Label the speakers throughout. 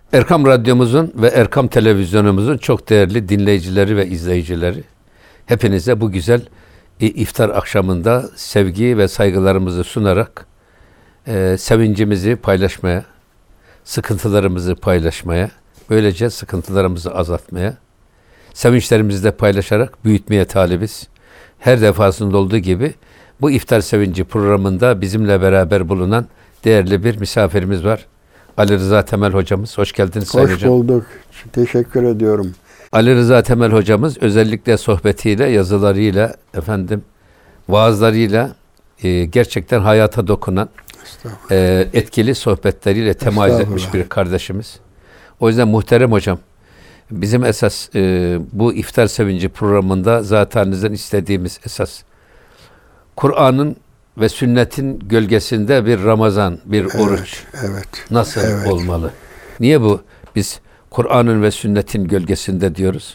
Speaker 1: Erkam Radyomuzun ve Erkam Televizyonumuzun çok değerli dinleyicileri ve izleyicileri, hepinize bu güzel iftar akşamında sevgi ve saygılarımızı sunarak sevincimizi paylaşmaya, sıkıntılarımızı paylaşmaya, böylece sıkıntılarımızı azaltmaya, sevinçlerimizi de paylaşarak büyütmeye talibiz. Her defasında olduğu gibi bu iftar sevinci programında bizimle beraber bulunan değerli bir misafirimiz var. Ali Rıza Temel hocamız. Hoş geldiniz Sayın Hocam.
Speaker 2: Hoş bulduk. Teşekkür ediyorum.
Speaker 1: Ali Rıza Temel hocamız özellikle sohbetiyle, yazılarıyla, vaazlarıyla gerçekten hayata dokunan, etkili sohbetleriyle temayüz etmiş bir kardeşimiz. O yüzden muhterem hocam, bizim esas bu iftar sevinci programında zatenizden istediğimiz esas Kur'an'ın ve sünnetin gölgesinde bir Ramazan, bir oruç nasıl olmalı? Niye biz Kur'an'ın ve sünnetin gölgesinde diyoruz?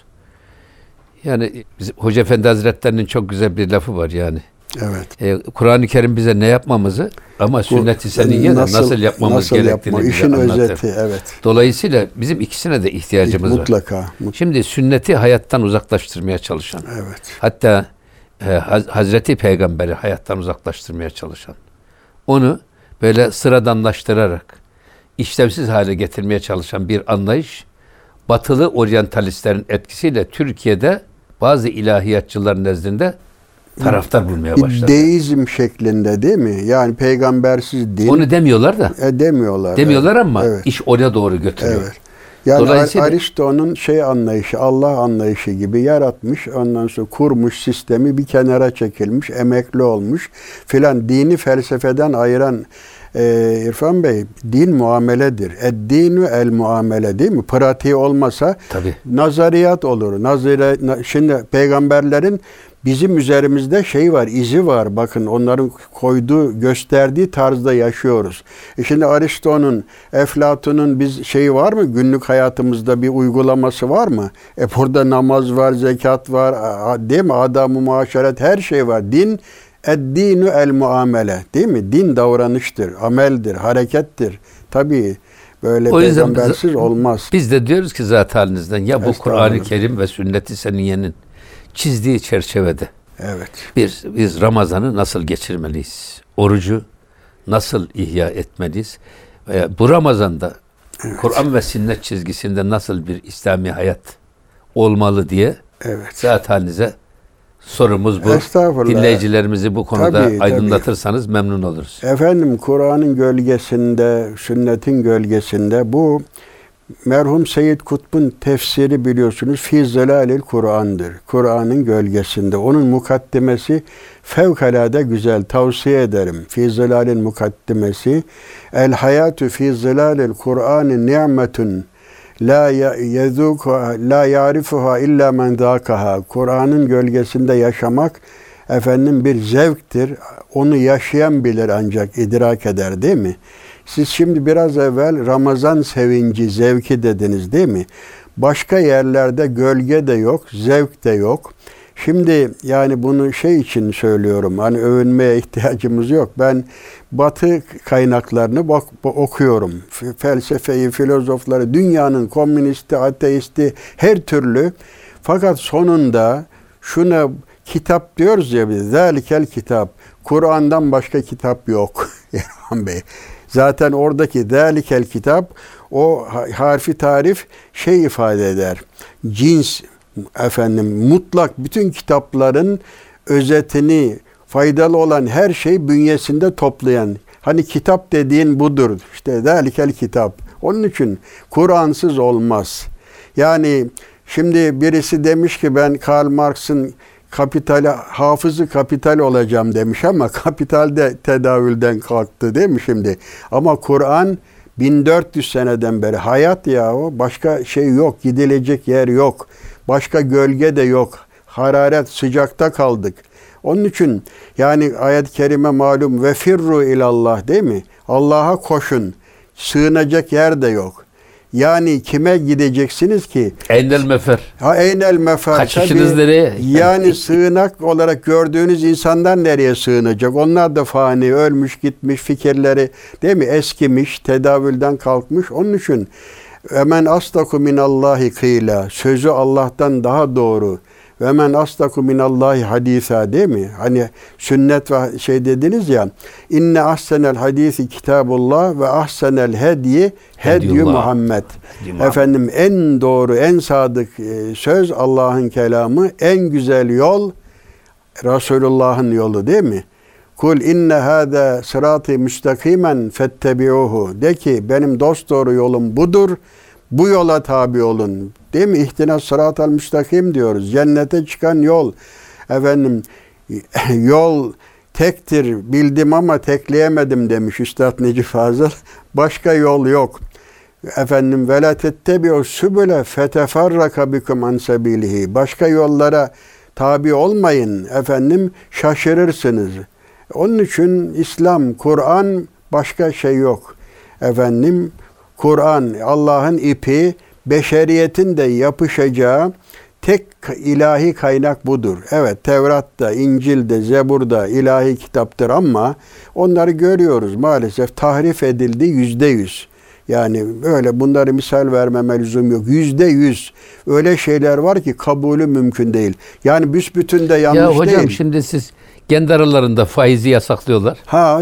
Speaker 1: Yani Hoca Efendi Hazretleri'nin çok güzel bir lafı var yani.
Speaker 2: Evet.
Speaker 1: Kur'an-ı Kerim bize ne yapmamızı ama sünnet-i seniyye nasıl yapmamız gerektiğini bize
Speaker 2: İşin
Speaker 1: anlatır.
Speaker 2: özeti, evet.
Speaker 1: Dolayısıyla bizim ikisine de ihtiyacımız var.
Speaker 2: Mutlaka.
Speaker 1: Şimdi sünneti hayattan uzaklaştırmaya çalışan.
Speaker 2: Evet.
Speaker 1: Hatta Hazreti Peygamber'i hayattan uzaklaştırmaya çalışan. Onu böyle sıradanlaştırarak işlevsiz hale getirmeye çalışan bir anlayış, batılı oryantalistlerin etkisiyle Türkiye'de bazı ilahiyatçıların nezdinde taraftar bulmaya başladı.
Speaker 2: Deizm şeklinde değil mi? Yani peygambersiz din.
Speaker 1: Onu demiyorlar da.
Speaker 2: Demiyorlar.
Speaker 1: Demiyorlar ama iş oraya doğru götürüyor.
Speaker 2: Evet. Yani
Speaker 1: dolayısıyla
Speaker 2: Aristo'nun anlayışı, Allah anlayışı gibi yaratmış, ondan sonra kurmuş sistemi, bir kenara çekilmiş, emekli olmuş filan. Dini felsefeden ayıran İrfan Bey, din muameledir. Ed-dinu el muamele değil mi? Pratiği olmasa nazariyat olur. Şimdi peygamberlerin bizim üzerimizde var, izi var. Bakın onların gösterdiği tarzda yaşıyoruz. Şimdi Aristo'nun, Eflatun'un var mı? Günlük hayatımızda bir uygulaması var mı? Burada namaz var, zekat var, değil mi? Adab-ı muaşeret, her şey var. Din, ed-dinu el muamele değil mi? Din davranıştır, ameldir, harekettir. Tabii böyle peygambersiz olmaz.
Speaker 1: Biz de diyoruz ki zat halinizden ya bu Kur'an-ı Kerim ve sünnet-i seniyyenin çizdiği çerçevede biz Ramazan'ı nasıl geçirmeliyiz? Orucu nasıl ihya etmeliyiz? Bu Ramazan'da Kur'an ve sünnet çizgisinde nasıl bir İslami hayat olmalı diye zat halinize sorumuz bu. Dinleyicilerimizi bu konuda aydınlatırsanız memnun oluruz.
Speaker 2: Efendim, Kur'an'ın gölgesinde, sünnetin gölgesinde bu merhum Seyyid Kutb'un tefsiri biliyorsunuz Fî Zilâlil Kur'an'dır. Kur'an'ın gölgesinde. Onun mukaddimesi fevkalade güzel. Tavsiye ederim. Fî Zilâlil mukaddimesi. El hayatü fî zilâlil Kur'an'ı ni'metun la ya'rifuha illa men zâkaha. Kur'an'ın gölgesinde yaşamak bir zevktir. Onu yaşayan bilir ancak idrak eder değil mi? Siz şimdi biraz evvel Ramazan sevinci, zevki dediniz değil mi? Başka yerlerde gölge de yok, zevk de yok. Şimdi yani bunu için söylüyorum, övünmeye ihtiyacımız yok. Ben Batı kaynaklarını okuyorum. Felsefeyi, filozofları, dünyanın komünisti, ateisti, her türlü. Fakat sonunda kitap diyoruz ya biz, zâlikel kitap. Kur'an'dan başka kitap yok. İrfan Bey. Zaten oradaki zâlikel kitap, o harfi tarif ifade eder. Cins, mutlak bütün kitapların özetini, faydalı olan her şey bünyesinde toplayan. Kitap dediğin budur. Zâlikel kitap. Onun için Kur'ansız olmaz. Yani şimdi birisi demiş ki ben Karl Marx'ın hafızı kapital olacağım demiş ama kapital de tedavülden kalktı değil mi şimdi? Ama Kur'an 1400 seneden beri hayat yahu, başka yok, gidilecek yer yok. Başka gölge de yok. Hararet, sıcakta kaldık. Onun için yani ayet-i kerime malum ve firru ilallah değil mi? Allah'a koşun. Sığınacak yer de yok. Yani kime gideceksiniz ki?
Speaker 1: Eynel mefer.
Speaker 2: Eynel mefer.
Speaker 1: Kaçışınız nereye?
Speaker 2: Yani sığınak olarak gördüğünüz insanlar nereye sığınacak? Onlar da fani, ölmüş gitmiş, fikirleri değil mi? Eskimiş, tedavülden kalkmış. Onun için Ve men astaku minallahi kıyla. Sözü Allah'tan daha doğru. Ve men astaku minallahi hadisa, değil mi? Hani sünnet ve şey dediniz ya. İnne ahsenel hadisi kitabullah ve ahsenel hediye hedyu Muhammed. Efendim en doğru, en sadık söz Allah'ın kelamı. En güzel yol Resulullah'ın yolu, değil mi? Kul inne hâzâ sırâtı müstakimen fettebi'uhu. De ki benim dosdoğru yolum budur. Bu yola tabi olun. Değil mi? İhtinas sıratal müstakim diyoruz. Cennete çıkan yol. Efendim yol tektir bildim ama tekleyemedim demiş Üstad Necip Fazıl. Başka yol yok. Efendim ve la tettebi'u sübüle feteferraka bikum an sebilihi. Başka yollara tabi olmayın. Efendim şaşırırsınız. Onun için İslam, Kur'an, başka şey yok. Efendim Kur'an, Allah'ın ipi, beşeriyetin de yapışacağı tek ilahi kaynak budur. Evet, Tevrat'ta, İncil'de, Zebur'da ilahi kitaptır ama onları görüyoruz maalesef tahrif edildi %100. Yani öyle bunları misal vermeme lüzum yok. %100 öyle şeyler var ki kabulü mümkün değil. Yani büsbütün de yanlış değil.
Speaker 1: Ya hocam şimdi siz kendi aralarında faizi yasaklıyorlar.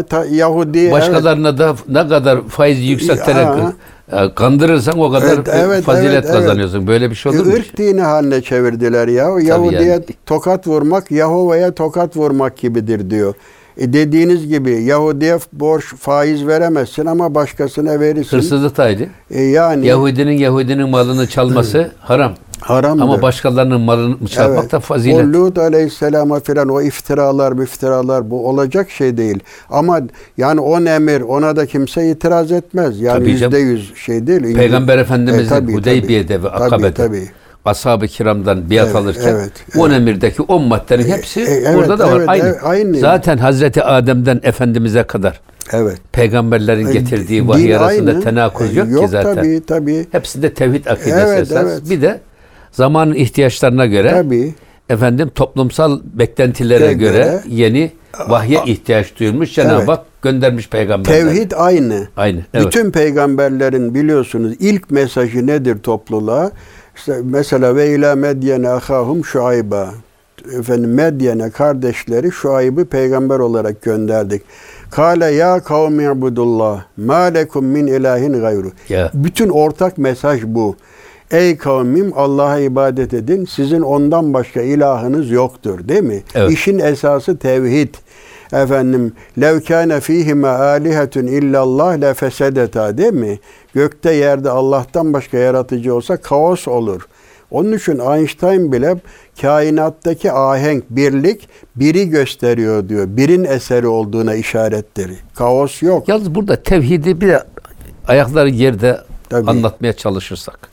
Speaker 2: Yahudi
Speaker 1: başkalarına da ne kadar faizi yükselterek kandırırsan o kadar fazilet kazanıyorsun. Böyle bir şey olur mu?
Speaker 2: Irk dini haline çevirdiler ya. Yahudi'ye yani tokat vurmak, Yahova'ya tokat vurmak gibidir diyor. Dediğiniz gibi Yahudi'ye borç, faiz veremezsin ama başkasına verirsin.
Speaker 1: Hırsızlık ayrı.
Speaker 2: Yani
Speaker 1: Yahudinin malını çalması haram.
Speaker 2: Haramdır.
Speaker 1: Ama başkalarının malını çalmak da fazilet.
Speaker 2: O Lut Aleyhisselam'a filan o iftiralar bu olacak şey değil. Ama yani on emir ona da kimse itiraz etmez. Yani %100 şey değil.
Speaker 1: Peygamber Efendimiz'in Hudeybiye'de ve Akabe'de Ashab-ı kiramdan biat alırken 10 emirdeki 10 maddenin hepsi orada da var. Aynı. Zaten Hazreti Adem'den Efendimiz'e kadar peygamberlerin getirdiği vahiy arasında tenakuz yok ki zaten.
Speaker 2: Tabii.
Speaker 1: Hepsinde tevhid akidesi esas. Bir de zamanın ihtiyaçlarına göre efendim toplumsal beklentilere göre yeni vahye ihtiyaç duyulmuş. Cenab-ı Hak göndermiş peygamberler.
Speaker 2: Tevhid aynı. Bütün peygamberlerin biliyorsunuz ilk mesajı nedir topluluğa? İşte mesela ve ila Medyene ahahum Şuayba. Efendim Medyene kardeşleri Şuayb'ı peygamber olarak gönderdik. Kâle ya kavmi ibudullah ma lekum min ilahin gayru. Bütün ortak mesaj bu. Ey kavmim Allah'a ibadet edin. Sizin ondan başka ilahınız yoktur, değil mi? İşin esası tevhid. Efendim lev kâne fîhime âlihetun illallah lefesedeta, değil mi? Gökte yerde Allah'tan başka yaratıcı olsa kaos olur. Onun için Einstein bile kainattaki ahenk, birlik biri gösteriyor diyor. Birin eseri olduğuna işarettir. Kaos yok.
Speaker 1: Yalnız burada tevhidi bir ayakları yerde anlatmaya çalışırsak.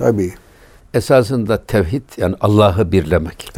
Speaker 1: Esasında tevhid yani Allah'ı birlemek.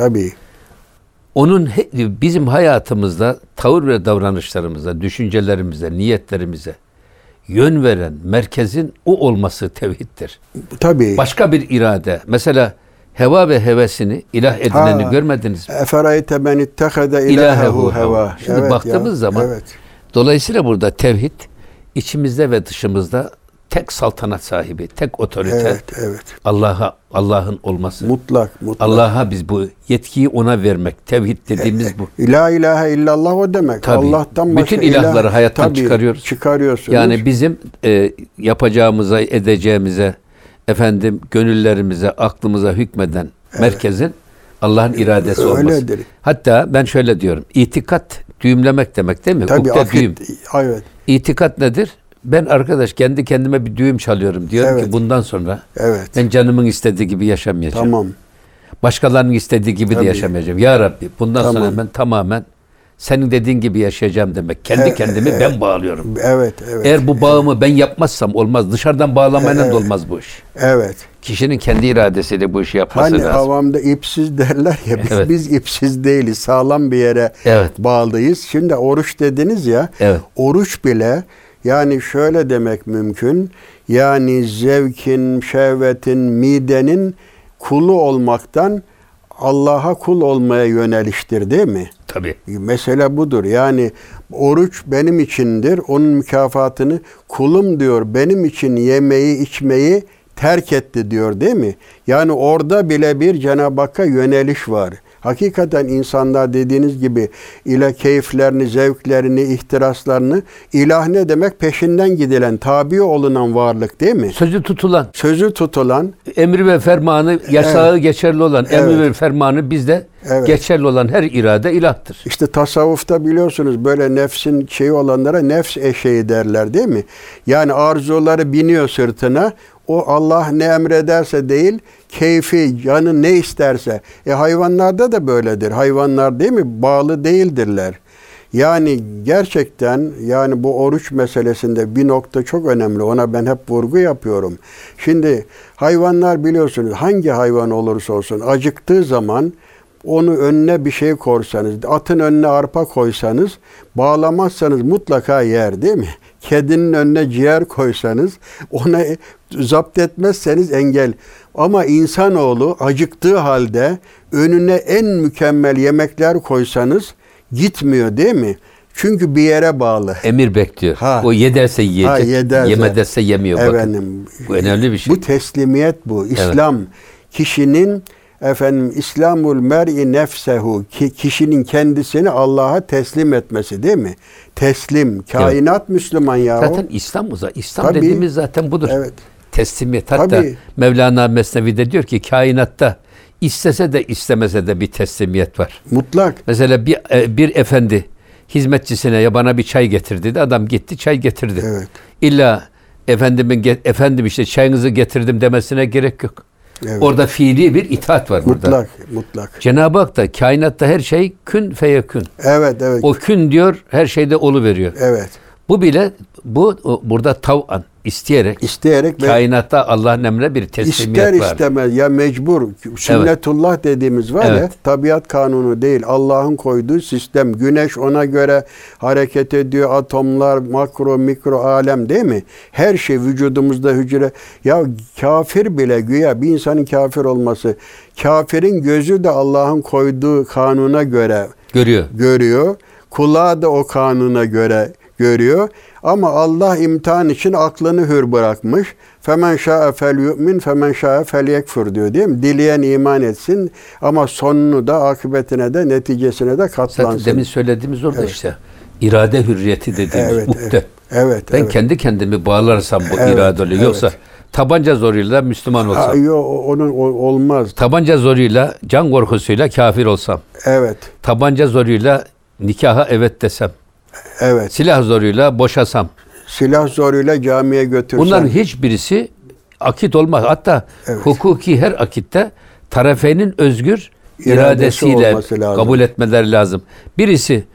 Speaker 1: Onun bizim hayatımızda, tavır ve davranışlarımıza, düşüncelerimize, niyetlerimize yön veren merkezin o olması tevhiddir. Başka bir irade. Mesela heva ve hevesini ilah edineni görmediniz mi?
Speaker 2: Eferayte men ittehede ilahehu heva.
Speaker 1: Şimdi baktığımız zaman dolayısıyla burada tevhid içimizde ve dışımızda tek saltanat sahibi, tek otorite. Allah'ın olması.
Speaker 2: Mutlak.
Speaker 1: Allah'a biz bu yetkiyi ona vermek. Tevhid dediğimiz bu.
Speaker 2: La ilahe illallah o demek. Allah'tan başka
Speaker 1: bütün ilahları hayattan çıkarıyoruz.
Speaker 2: Çıkarıyorsunuz.
Speaker 1: Yani bizim yapacağımıza, edeceğimize, efendim gönüllerimize, aklımıza hükmeden merkezin Allah'ın iradesi olması. Hatta ben şöyle diyorum. İtikat düğümlemek demek, değil mi? Düğüm. İtikat nedir? Ben arkadaş kendi kendime bir düğüm çalıyorum. Diyorum ki bundan sonra ben canımın istediği gibi yaşamayacağım. Başkalarının istediği gibi de yaşamayacağım. Ya Rabbi bundan sonra ben tamamen senin dediğin gibi yaşayacağım demek. Kendi kendimi ben bağlıyorum. Eğer bu bağımı ben yapmazsam olmaz. Dışarıdan bağlamayla da olmaz bu iş. Kişinin kendi iradesiyle bu işi yapması lazım.
Speaker 2: Havamda ipsiz derler ya. Biz ipsiz değiliz. Sağlam bir yere bağlıyız. Şimdi oruç dediniz ya. Oruç bile yani şöyle demek mümkün. Yani zevkin, şehvetin, midenin kulu olmaktan Allah'a kul olmaya yöneliştir, değil mi? Mesele budur. Yani oruç benim içindir. Onun mükafatını kulum diyor. Benim için yemeği, içmeyi terk etti diyor değil mi? Yani orada bile bir Cenab-ı Hakk'a yöneliş var. Hakikaten insanlar dediğiniz gibi ile keyiflerini, zevklerini, ihtiraslarını, ilah ne demek? Peşinden gidilen, tabi olunan varlık değil mi?
Speaker 1: Sözü tutulan,
Speaker 2: Sözü tutulan,
Speaker 1: emri ve fermanı, yasağı geçerli olan, emri
Speaker 2: Evet.
Speaker 1: ve fermanı bizde
Speaker 2: Evet.
Speaker 1: geçerli olan her irade ilahtır.
Speaker 2: işte tasavvufta biliyorsunuz böyle nefsin şeyi olanlara nefs eşeği derler değil mi? Yani arzuları biniyor sırtına. O Allah ne emrederse değil, keyfi, canı ne isterse. Hayvanlarda da böyledir. Hayvanlar değil mi? Bağlı değildirler. Yani gerçekten yani bu oruç meselesinde bir nokta çok önemli. Ona ben hep vurgu yapıyorum. Şimdi hayvanlar biliyorsunuz hangi hayvan olursa olsun acıktığı zaman onu önüne bir şey koysanız, atın önüne arpa koysanız, bağlamazsanız mutlaka yer değil mi? Kedinin önüne ciğer koysanız, ona zapt etmezseniz engel. Ama insanoğlu acıktığı halde önüne en mükemmel yemekler koysanız gitmiyor değil mi? Çünkü bir yere bağlı.
Speaker 1: Emir bekliyor.
Speaker 2: Ha.
Speaker 1: O ye derse yiyecek,
Speaker 2: yederse.
Speaker 1: yeme derse yemiyor.
Speaker 2: Efendim,
Speaker 1: Bakın. Bu önemli bir şey.
Speaker 2: Bu teslimiyet bu. İslam kişinin İslamul mer'i nefsehu, kişinin kendisini Allah'a teslim etmesi değil mi? Teslim, kainat Müslüman yahu.
Speaker 1: Zaten İslam İslam
Speaker 2: Tabii.
Speaker 1: dediğimiz zaten budur.
Speaker 2: Evet.
Speaker 1: Teslimiyet. Hatta
Speaker 2: Tabii.
Speaker 1: Mevlana Mesnevi'de diyor ki kainatta istese de istemese de bir teslimiyet var.
Speaker 2: Mutlak.
Speaker 1: Mesela bir efendi hizmetçisine ya bana bir çay getir dedi. Adam gitti çay getirdi.
Speaker 2: Evet.
Speaker 1: İlla efendim işte çayınızı getirdim demesine gerek yok.
Speaker 2: Evet.
Speaker 1: Orada fiili bir itaat var burada.
Speaker 2: Mutlak, mutlak.
Speaker 1: Cenab-ı Hak da kainatta her şey kün feyekün.
Speaker 2: Evet, evet.
Speaker 1: O kün diyor her şeyde oluveriyor.
Speaker 2: Evet.
Speaker 1: Bu bile burada tav'an isteyerek
Speaker 2: İsteyerek ve
Speaker 1: kainatta Allah'ın emrine bir teslimiyet
Speaker 2: ister
Speaker 1: var.
Speaker 2: istemez ya mecbur. Sünnetullah dediğimiz var ya,
Speaker 1: Evet.
Speaker 2: tabiat kanunu değil. Allah'ın koyduğu sistem. Güneş ona göre hareket ediyor. Atomlar, makro, mikro alem değil mi? Her şey vücudumuzda hücre. Ya kafir bile güya bir insanın kafir olması. Kafirin gözü de Allah'ın koyduğu kanuna göre görüyor. Kulağı da o kanuna göre görüyor. Ama Allah imtihan için aklını hür bırakmış. Femen şa'e fel yu'min, femen şa'e fel yekfur diyor değil mi? Dileyen iman etsin ama sonunu da, akıbetine de, neticesine de katlansın.
Speaker 1: Zaten demin söylediğimiz orada
Speaker 2: Evet.
Speaker 1: işte irade hürriyeti dediğimiz
Speaker 2: Evet,
Speaker 1: ukde.
Speaker 2: Evet.
Speaker 1: Ben
Speaker 2: evet.
Speaker 1: kendi kendimi bağlarsam bu
Speaker 2: Evet,
Speaker 1: iradeli.
Speaker 2: evet.
Speaker 1: Yoksa tabanca zoruyla Müslüman olsam,
Speaker 2: Onun olmaz.
Speaker 1: tabanca zoruyla can korkusuyla kafir olsam,
Speaker 2: Evet.
Speaker 1: tabanca zoruyla nikaha evet desem,
Speaker 2: Evet.
Speaker 1: silah zoruyla boşasam,
Speaker 2: Silah zoruyla camiye götürsen.
Speaker 1: bunların hiçbirisi akit olmaz. Hatta
Speaker 2: Evet.
Speaker 1: hukuki her akitte tarafenin özgür iradesiyle
Speaker 2: olması lazım.
Speaker 1: kabul etmeleri lazım. Birisi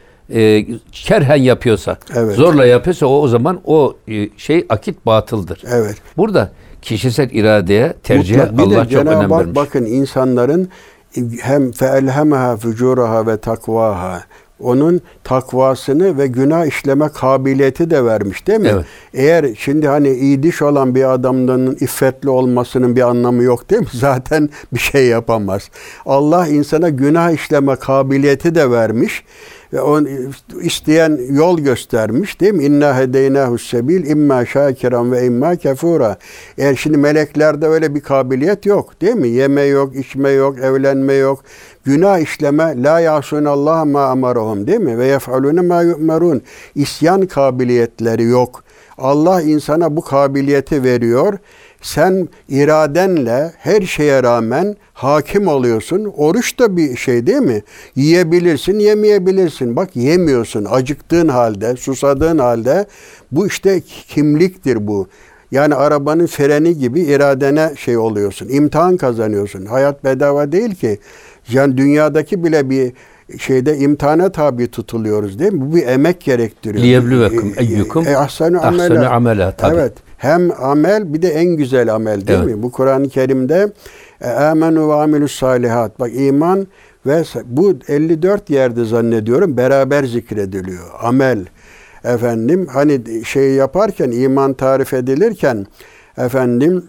Speaker 1: kerhen yapıyorsa,
Speaker 2: Evet.
Speaker 1: zorla yapıyorsa o zaman o akit batıldır.
Speaker 2: Evet.
Speaker 1: Burada kişisel iradeye, tercihe
Speaker 2: Mutlak. Bir
Speaker 1: Allah
Speaker 2: de
Speaker 1: çok önem
Speaker 2: Cenab-ı Hak
Speaker 1: vermiş.
Speaker 2: bakın insanların hem feelhemaha fucuraha ve takvaha, onun takvasını ve günah işleme kabiliyeti de vermiş değil mi?
Speaker 1: Evet.
Speaker 2: Eğer şimdi hani iyi diş olan bir adamın iffetli olmasının bir anlamı yok değil mi? Zaten bir şey yapamaz. Allah insana günah işleme kabiliyeti de vermiş. Ve on isteyen yol göstermiş değil mi? İnna hedeynahu sebil imma şakiran ve imma kefura. Eğer şimdi meleklerde öyle bir kabiliyet yok değil mi? Yeme yok, içme yok, evlenme yok. Günah işleme la yasunallaha ma amarahum değil mi? Ve yef'alune ma yu'merun. İsyan kabiliyetleri yok. Allah insana bu kabiliyeti veriyor. Sen iradenle her şeye rağmen hakim oluyorsun. Oruç da bir şey değil mi? Yiyebilirsin, yemeyebilirsin. Bak yemiyorsun. Acıktığın halde, susadığın halde bu işte kimliktir bu. Yani arabanın freni gibi iradene şey oluyorsun. İmtihan kazanıyorsun. Hayat bedava değil ki. Yani dünyadaki bile bir şeyde imtihana tabi tutuluyoruz değil mi? Bu bir emek gerektiriyor.
Speaker 1: Liyebluvekum eyyukum ahsenu amela.
Speaker 2: Evet. Hem amel bir de en güzel amel değil mi? Bu Kur'an-ı Kerim'de amenu ve amilus salihat. Bak iman ve bu 54 yerde zannediyorum beraber zikrediliyor. Amel. Efendim hani şey yaparken iman tarif edilirken efendim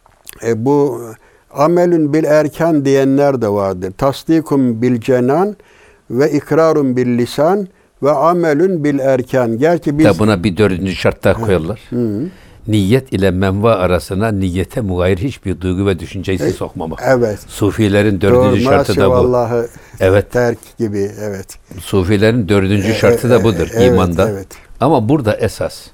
Speaker 2: bu amelün bil erkan diyenler de vardır. Tasdikum bil cenan ve ikrarun bil lisan ve amelün bil erkan. Gerçi biz
Speaker 1: buna bir dördüncü şart daha koyarlar. niyet ile menva arasına niyete mugayir hiçbir duygu ve düşünceyi sokmamak.
Speaker 2: Evet.
Speaker 1: Sufilerin dördüncü şartı da bu.
Speaker 2: Maşallahı
Speaker 1: Evet.
Speaker 2: terk gibi, evet.
Speaker 1: Sufilerin dördüncü şartı da budur imanda.
Speaker 2: Evet.
Speaker 1: Ama burada esas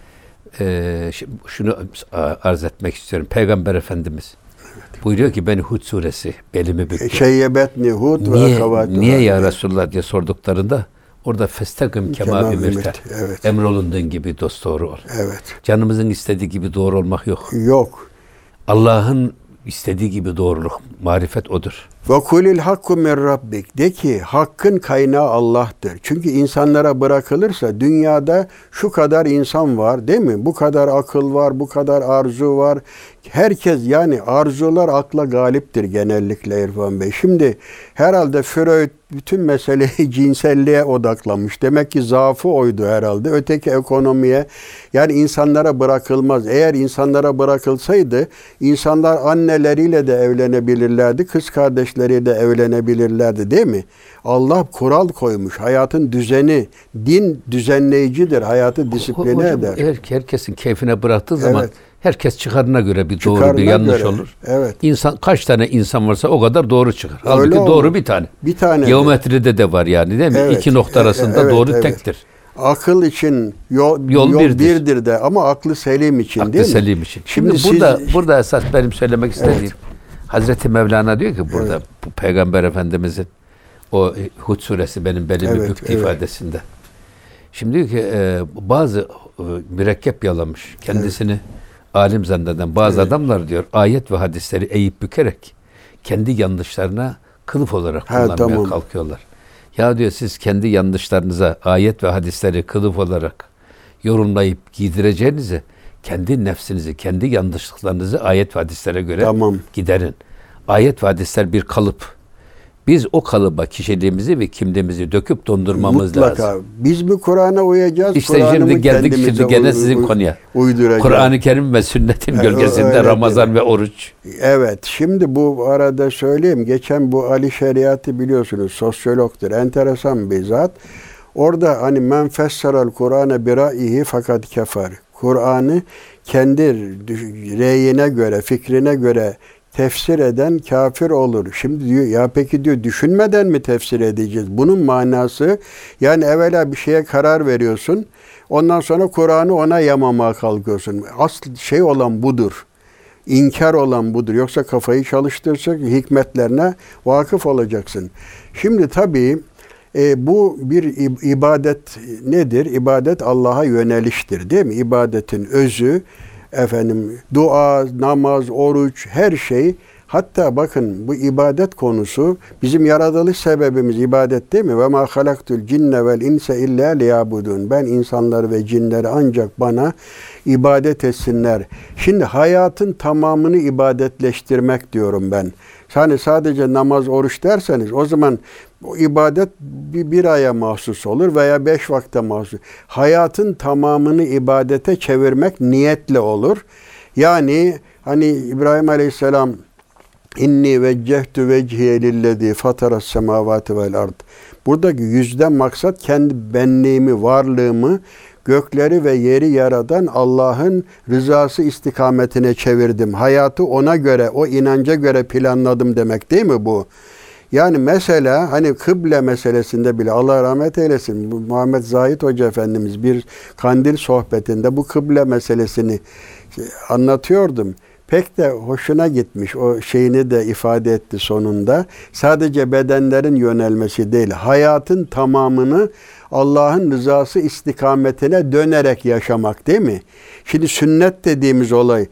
Speaker 1: şunu arz etmek istiyorum. Peygamber Efendimiz buyuruyor ki ben Hud suresi belimi büktü.
Speaker 2: Şeyyebetni Hud ve akavatuhâ.
Speaker 1: Niye ya Resulullah diye sorduklarında orada festagim kema ümirte.
Speaker 2: Evet.
Speaker 1: Emrolunduğun gibi dosdoğru ol.
Speaker 2: Evet.
Speaker 1: Canımızın istediği gibi doğru olmak yok.
Speaker 2: Yok.
Speaker 1: Allah'ın istediği gibi doğruluk, marifet odur.
Speaker 2: Ve kulil hakku min rabbik. De ki hakkın kaynağı Allah'tır. Çünkü insanlara bırakılırsa dünyada şu kadar insan var değil mi? Bu kadar akıl var, bu kadar arzu var. Herkes, yani arzular akla galiptir genellikle İrfan Bey. Şimdi herhalde Freud bütün meseleyi cinselliğe odaklamış. Demek ki zaafı oydu herhalde. Öteki ekonomiye, yani insanlara bırakılmaz. Eğer insanlara bırakılsaydı insanlar anneleriyle de evlenebilirlerdi, kız kardeşleriyle de evlenebilirlerdi değil mi? Allah kural koymuş. Hayatın düzeni, din düzenleyicidir. Hayatı disipline
Speaker 1: Hocam,
Speaker 2: eder.
Speaker 1: herkesin keyfine bıraktığı zaman
Speaker 2: Evet.
Speaker 1: herkes çıkarına göre bir doğru
Speaker 2: Çıkarına
Speaker 1: bir yanlış
Speaker 2: göre.
Speaker 1: olur.
Speaker 2: Evet.
Speaker 1: İnsan kaç tane insan varsa o kadar doğru çıkar. Halbuki
Speaker 2: olur.
Speaker 1: doğru bir tane.
Speaker 2: Bir tane.
Speaker 1: Geometride de var yani değil mi?
Speaker 2: Evet.
Speaker 1: İki nokta arasında
Speaker 2: Evet,
Speaker 1: doğru
Speaker 2: evet.
Speaker 1: tektir.
Speaker 2: Akıl için yol birdir de ama aklı selim için
Speaker 1: Aklı
Speaker 2: değil mi?
Speaker 1: selim için. Şimdi
Speaker 2: siz-
Speaker 1: burada esas benim söylemek istediğim Hazreti Mevlana diyor ki burada bu Peygamber Efendimizin o Hud suresi benim belimi
Speaker 2: Evet,
Speaker 1: büktü
Speaker 2: evet.
Speaker 1: ifadesinde. Şimdi diyor ki bazı mürekkep yalamış kendisini alim zanneden bazı adamlar diyor ayet ve hadisleri eğip bükerek kendi yanlışlarına kılıf olarak kullanmaya kalkıyorlar. Ya diyor siz kendi yanlışlarınıza ayet ve hadisleri kılıf olarak yorumlayıp giydireceğinize kendi nefsinizi, kendi yanlışlıklarınızı ayet ve hadislere göre giderin. Ayet ve hadisler bir kalıp. Biz o kalıba kişiliğimizi ve kimliğimizi döküp dondurmamız lazım.
Speaker 2: Mutlaka. Biz mi Kur'an'a uyacağız?
Speaker 1: İşte şimdi geldik gene sizin konuya.
Speaker 2: Uyduracağız.
Speaker 1: Kur'an-ı Kerim ve sünnetin gölgesinde Ramazan ve oruç.
Speaker 2: Evet. Şimdi bu arada söyleyeyim. Geçen bu Ali Şeriat'ı biliyorsunuz. Sosyologtur. Enteresan bir zat. Orada hani men fesseral Kur'an'e biraihi fakat kefer. Kur'an'ı kendi reyine göre, fikrine göre tefsir eden kafir olur. Şimdi diyor ya peki diyor düşünmeden mi tefsir edeceğiz? Bunun manası yani evvela bir şeye karar veriyorsun. Ondan sonra Kur'an'ı ona yamamaya kalkıyorsun. Asıl şey olan budur. İnkar olan budur. Yoksa kafayı çalıştıracak, hikmetlerine vakıf olacaksın. Şimdi tabii bu bir ibadet nedir? İbadet Allah'a yöneliştir değil mi? İbadetin özü dua, namaz, oruç, her şey. Hatta bakın bu ibadet konusu bizim yaratılış sebebimiz ibadet değil mi? Ve ma halaktul cinne vel insa illa liyabudun. Ben insanları ve cinleri ancak bana ibadet etsinler. Şimdi hayatın tamamını ibadetleştirmek diyorum ben. Yani sadece namaz, oruç derseniz o zaman o ibadet bir aya mahsus olur veya 5 vakte mahsus. Hayatın tamamını ibadete çevirmek niyetle olur. Yani hani İbrahim Aleyhisselam inni veccehtu vecihiye lillezî fataras semâvâti vel ard. Buradaki yüzden maksat kendi benliğimi, varlığımı gökleri ve yeri yaradan Allah'ın rızası istikametine çevirdim. Hayatı ona göre, o inanca göre planladım demek değil mi bu? Yani mesela hani kıble meselesinde bile Allah rahmet eylesin. Bu Muhammed Zahid Hoca Efendimiz bir kandil sohbetinde bu kıble meselesini anlatıyordum. Pek de hoşuna gitmiş. O şeyini de ifade etti sonunda. Sadece bedenlerin yönelmesi değil, hayatın tamamını Allah'ın rızası istikametine dönerek yaşamak değil mi? Şimdi sünnet dediğimiz olay,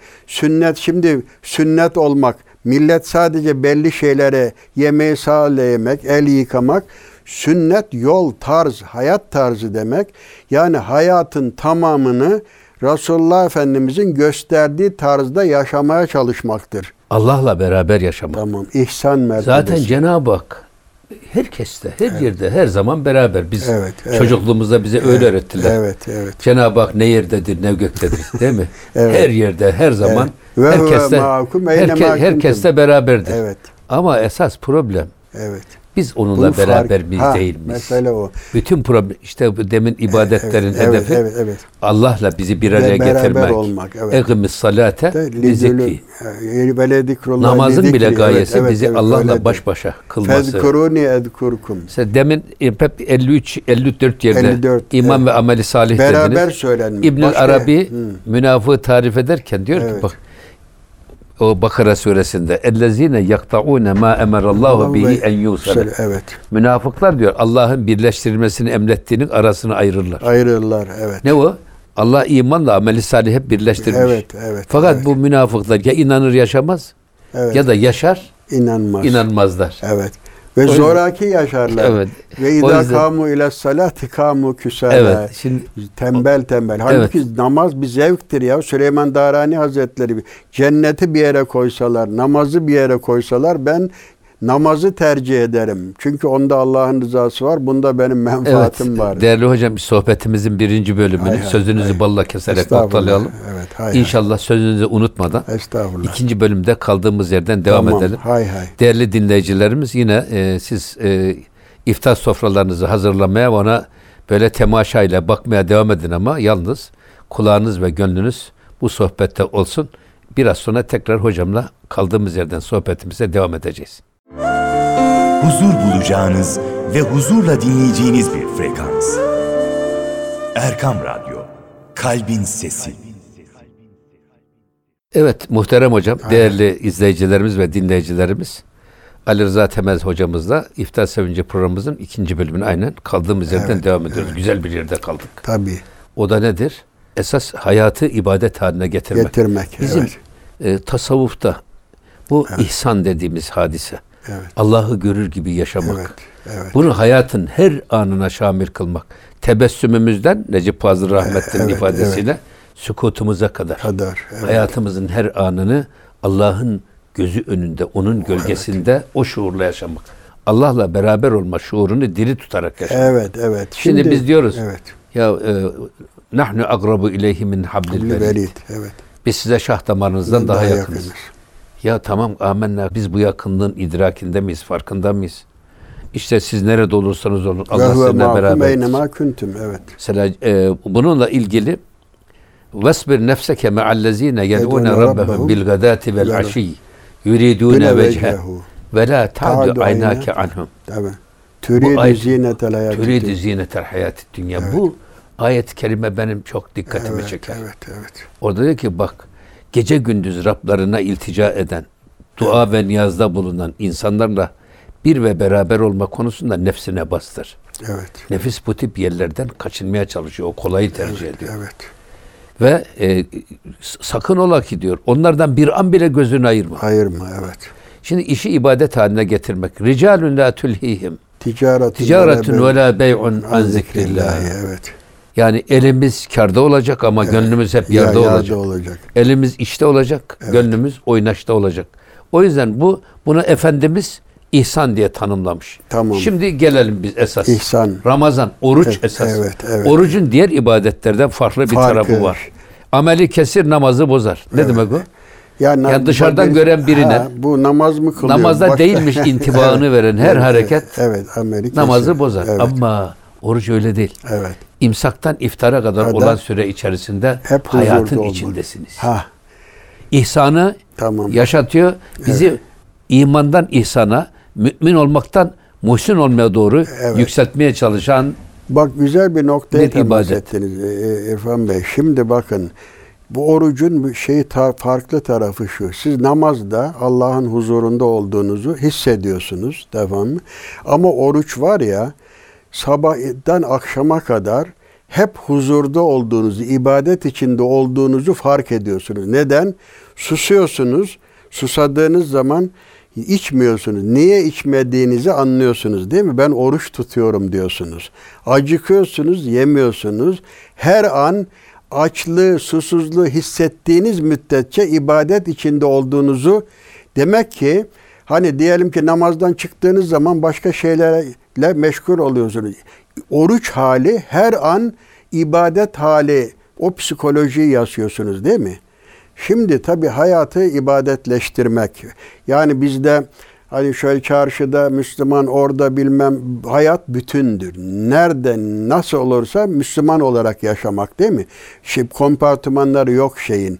Speaker 2: sünnet olmak, millet sadece belli şeylere yemeği sağlayamak, el yıkamak, sünnet yol, tarz, hayat tarzı demek. Yani hayatın tamamını Resulullah Efendimizin gösterdiği tarzda yaşamaya çalışmaktır.
Speaker 1: Allah'la beraber yaşamak.
Speaker 2: Tamam, ihsan mertebesi.
Speaker 1: Zaten Cenab-ı Hak herkeste, her yerde, her zaman beraber. Biz çocukluğumuzda bize öyle öğrettiler.
Speaker 2: Evet.
Speaker 1: Cenab-ı Hak ne yerdedir, ne göktedir, değil mi?
Speaker 2: Evet.
Speaker 1: Her yerde, her zaman,
Speaker 2: Evet.
Speaker 1: herkesle beraberdir.
Speaker 2: Evet.
Speaker 1: Ama esas problem, Biz onunla
Speaker 2: Bunun
Speaker 1: beraber
Speaker 2: fark-
Speaker 1: miyiz
Speaker 2: Ha,
Speaker 1: değil miyiz?
Speaker 2: mesele o.
Speaker 1: Bütün problem işte bu demin ibadetlerin hedefi
Speaker 2: Evet.
Speaker 1: Allah'la bizi bir araya
Speaker 2: Beraber
Speaker 1: getirmek.
Speaker 2: olmak, evet.
Speaker 1: Eqimis salate li zikri. Namazın bile gayesi bizi Allah'la baş başa kılması.
Speaker 2: Fezkuruni edkurkum.
Speaker 1: Mesela demin hep 53 54 yerde
Speaker 2: 54,
Speaker 1: iman
Speaker 2: evet.
Speaker 1: ve ameli salih
Speaker 2: Beraber
Speaker 1: dediniz.
Speaker 2: söylenmiş.
Speaker 1: İbnül
Speaker 2: Başka-
Speaker 1: Arabi münafığı tarif ederken diyor ki
Speaker 2: Evet.
Speaker 1: bak o Bakara suresinde ellezine yakta'une ma emarallahu bihi en yusale.
Speaker 2: Evet.
Speaker 1: Münafıklar diyor Allah'ın birleştirilmesini emrettiğinin arasını ayırırlar.
Speaker 2: Ayrılırlar, evet.
Speaker 1: Ne o? Allah imanla ameli salih hep birleştirmiş.
Speaker 2: Evet.
Speaker 1: Fakat
Speaker 2: evet,
Speaker 1: bu münafıklar ya inanır yaşamaz
Speaker 2: evet.
Speaker 1: ya da yaşar
Speaker 2: inanmaz.
Speaker 1: inanmazlar.
Speaker 2: Evet. Ve
Speaker 1: yüzden-
Speaker 2: zoraki yaşarlar.
Speaker 1: Evet.
Speaker 2: Ve
Speaker 1: O
Speaker 2: idâ
Speaker 1: yüzden-
Speaker 2: kâmû ile salâti kâmû küsâlâ.
Speaker 1: Evet. Şimdi
Speaker 2: Tembel. Halbuki namaz bir zevktir ya. Süleyman Darani Hazretleri cenneti bir yere koysalar, namazı bir yere koysalar ben namazı tercih ederim. Çünkü onda Allah'ın rızası var. Bunda benim menfaatim var.
Speaker 1: Değerli hocam sohbetimizin 1. bölümünü
Speaker 2: Hay,
Speaker 1: sözünüzü balla keserek
Speaker 2: Estağfurullah.
Speaker 1: noktalayalım.
Speaker 2: Evet, hay,
Speaker 1: İnşallah sözünüzü unutmadan
Speaker 2: Estağfurullah.
Speaker 1: 2. bölümde kaldığımız yerden devam
Speaker 2: Tamam,
Speaker 1: edelim.
Speaker 2: hay.
Speaker 1: Değerli dinleyicilerimiz yine siz iftar sofralarınızı hazırlamaya ve ona böyle temaşayla bakmaya devam edin ama yalnız kulağınız ve gönlünüz bu sohbette olsun. Biraz sonra tekrar hocamla kaldığımız yerden sohbetimize devam edeceğiz.
Speaker 3: Huzur bulacağınız ve huzurla dinleyeceğiniz bir frekans. Erkam Radyo, Kalbin Sesi.
Speaker 1: Evet muhterem hocam, değerli izleyicilerimiz ve dinleyicilerimiz, Ali Rıza Temez hocamızla İftar Sevinci programımızın 2. bölümüne aynen kaldığımız yerden devam ediyoruz. Güzel bir yerde kaldık.
Speaker 2: Tabii.
Speaker 1: O da nedir? Esas hayatı ibadet haline getirmek. Bizim tasavvufta bu ihsan dediğimiz hadise.
Speaker 2: Evet.
Speaker 1: Allah'ı görür gibi yaşamak.
Speaker 2: Evet.
Speaker 1: Bunu hayatın her anına şamil kılmak. Tebessümümüzden Necip Fazıl Rahmetli'nin ifadesiyle sükutumuza kadar.
Speaker 2: Evet.
Speaker 1: Hayatımızın her anını Allah'ın gözü önünde, onun gölgesinde o şuurla yaşamak. Allah'la beraber olma şuurunu diri tutarak yaşamak.
Speaker 2: Evet.
Speaker 1: Şimdi biz diyoruz
Speaker 2: Evet.
Speaker 1: ya nahnu agrabu ileyhi min hablil verid.
Speaker 2: Verid. Evet.
Speaker 1: Biz size şah damarınızdan daha yakınız. Ya tamam amenna, biz bu yakınlığın idrakinde miyiz, farkında mıyız? İşte siz nerede olursanız olun Allah sizinle beraberdir.
Speaker 2: Küntüm. Evet.
Speaker 1: Mesela bununla ilgili vesbir nefseke me'allezine yed'une rabbehum bil gadati vel aşi yuridune vecehu ve la ta'du aynake anhum.
Speaker 2: Evet. Türidü
Speaker 1: zinetel hayatid dünya. Bu ayet-i kerime benim çok dikkatimi çeker.
Speaker 2: Evet.
Speaker 1: Orada diyor ki bak, gece gündüz Rablarına iltica eden, dua ve niyazda bulunan insanlarla bir ve beraber olma konusunda nefsine bastır.
Speaker 2: Evet.
Speaker 1: Nefis bu tip yerlerden kaçınmaya çalışıyor. O kolayı tercih ediyor.
Speaker 2: Evet.
Speaker 1: Ve sakın ola ki diyor, onlardan bir an bile gözünü ayırma.
Speaker 2: Ayırma, evet.
Speaker 1: Şimdi işi ibadet haline getirmek. Ricalun la tulhihim ticaretun ve la bey'un an zikrillah.
Speaker 2: Evet.
Speaker 1: Yani elimiz kârda olacak ama gönlümüz hep yerde olacak. Elimiz işte olacak, gönlümüz oynaşta olacak. O yüzden buna Efendimiz ihsan diye tanımlamış.
Speaker 2: Tamam.
Speaker 1: Şimdi gelelim biz esas.
Speaker 2: İhsan.
Speaker 1: Ramazan, oruç esas.
Speaker 2: Evet.
Speaker 1: Orucun diğer ibadetlerden farklı bir tarafı var. Ameli kesir, namazı bozar. Ne demek o? Yani dışarıdan gören birine
Speaker 2: bu namaz mı kılıyor?
Speaker 1: Namazda değilmiş intibaını veren her hareket namazı bozar.
Speaker 2: Evet.
Speaker 1: Ama oruç öyle değil.
Speaker 2: Evet.
Speaker 1: İmsaktan iftara kadar olan süre içerisinde
Speaker 2: hep
Speaker 1: hayatın içindesiniz. İhsanı yaşatıyor. Bizi imandan ihsana, mümin olmaktan muhsin olmaya doğru yükseltmeye çalışan
Speaker 2: bak güzel bir noktaya temas ettiniz İrfan Bey. Şimdi bakın bu orucun farklı tarafı şu. Siz namazda Allah'ın huzurunda olduğunuzu hissediyorsunuz. Tamam mı? Ama oruç var ya, sabahtan akşama kadar hep huzurda olduğunuzu, ibadet içinde olduğunuzu fark ediyorsunuz. Neden? Susuyorsunuz. Susadığınız zaman içmiyorsunuz. Niye içmediğinizi anlıyorsunuz, değil mi? Ben oruç tutuyorum diyorsunuz. Acıkıyorsunuz, yemiyorsunuz. Her an açlığı, susuzluğu hissettiğiniz müddetçe ibadet içinde olduğunuzu, demek ki hani diyelim ki namazdan çıktığınız zaman başka şeylerle meşgul oluyorsunuz. Oruç hali her an ibadet hali, o psikolojiyi yaşıyorsunuz, değil mi? Şimdi tabii hayatı ibadetleştirmek. Yani bizde Hani şöyle çarşıda Müslüman, orada bilmem, hayat bütündür. Nerede nasıl olursa Müslüman olarak yaşamak, değil mi? Şimdi kompartımanları yok şeyin.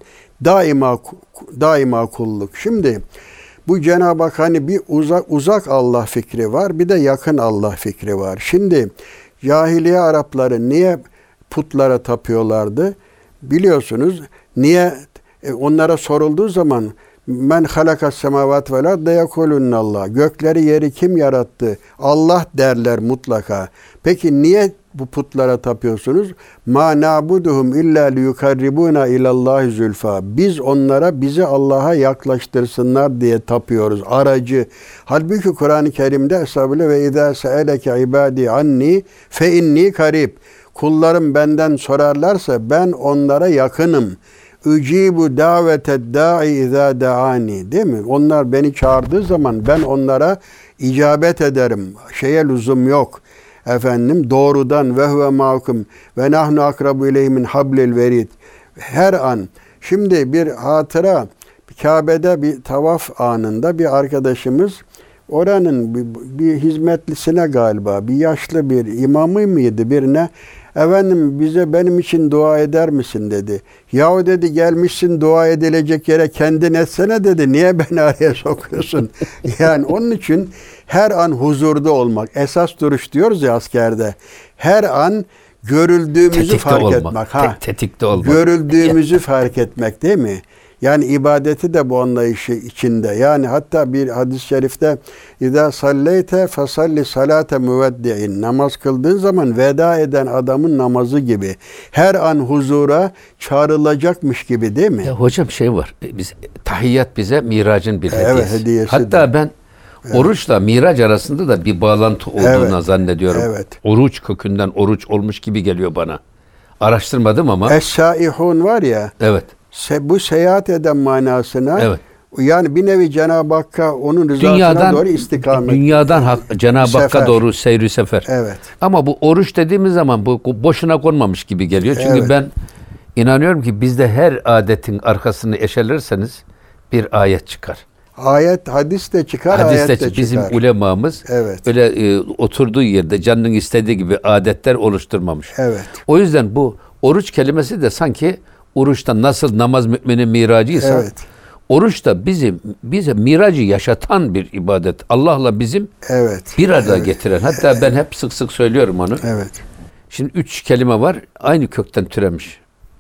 Speaker 2: Daima kulluk. Şimdi bu Cenab-ı Hak, hani bir uzak Allah fikri var, bir de yakın Allah fikri var. Şimdi cahiliye Arapları niye putlara tapıyorlardı? Biliyorsunuz niye? Onlara sorulduğu zaman men halakas semavat vel ardı yekulunallah. Gökleri yeri kim yarattı? Allah derler mutlaka. Peki niye bu putlara tapıyorsunuz? Ma na'buduhum illa liyukarribuna ilallahi zülfa. Biz onlara bizi Allah'a yaklaştırsınlar diye tapıyoruz. Aracı. Halbuki Kur'an-ı Kerim'de Estağfirullah ve izâ se'eleke ibâdî anni fe inni karib. Kullarım benden sorarlarsa ben onlara yakınım. Ücibu daveted da'i izâ da'ani. Değil mi? Onlar beni çağırdığı zaman ben onlara icabet ederim. Şeye lüzum yok. Efendim doğrudan ve huve ma'akum ve nahnu akrabu ileyhi min hablil verid. Her an. Şimdi bir hatıra, Kabe'de bir tavaf anında bir arkadaşımız oranın bir hizmetlisine galiba, bir yaşlı bir imamı mıydı birine, efendim bize benim için dua eder misin dedi. Yahu dedi, gelmişsin dua edilecek yere kendin etsene dedi. Niye beni araya sokuyorsun? Yani onun için her an huzurda olmak. Esas duruş diyoruz ya askerde. Her an görüldüğümüzü
Speaker 1: Tetikte
Speaker 2: fark
Speaker 1: olmak.
Speaker 2: etmek.
Speaker 1: Tetikte olmak.
Speaker 2: Görüldüğümüzü fark etmek, değil mi? Yani ibadeti de bu anlayışı içinde. Yani hatta bir hadis-i şerifte İzâ salleyte fesalli salate müveddi'in. Namaz kıldığın zaman veda eden adamın namazı gibi. Her an huzura çağrılacakmış gibi, değil mi?
Speaker 1: Ya hocam şey var. Tahiyyat bize miracın bir hediyesi.
Speaker 2: Evet, hediyesi
Speaker 1: hatta
Speaker 2: de.
Speaker 1: Ben oruçla miraç arasında da bir bağlantı olduğuna zannediyorum.
Speaker 2: Evet.
Speaker 1: Oruç kökünden oruç olmuş gibi geliyor bana. Araştırmadım ama.
Speaker 2: Es-sâihûn var ya.
Speaker 1: Evet.
Speaker 2: Bu seyahat eden manasına.
Speaker 1: Evet.
Speaker 2: Yani bir nevi Cenab-ı Hakk'a, onun rızasına doğru istikamet.
Speaker 1: Dünyadan Cenab-ı Hakk'a doğru seyri sefer.
Speaker 2: Evet.
Speaker 1: Ama bu oruç dediğimiz zaman bu boşuna konmamış gibi geliyor. Çünkü ben inanıyorum ki bizde her adetin arkasını eşelerseniz bir ayet çıkar.
Speaker 2: Ayet, hadis de çıkar,
Speaker 1: Hadis
Speaker 2: ayet
Speaker 1: de
Speaker 2: de çıkar.
Speaker 1: bizim ulemamız öyle oturduğu yerde canının istediği gibi adetler oluşturmamış.
Speaker 2: Evet.
Speaker 1: O yüzden bu oruç kelimesi de sanki oruçta nasıl namaz müminin miracıysa oruç da bize miracı yaşatan bir ibadet. Allah'la bizim bir arada getiren. Hatta ben hep sık sık söylüyorum onu.
Speaker 2: Evet.
Speaker 1: Şimdi 3 kelime var. Aynı kökten türemiş.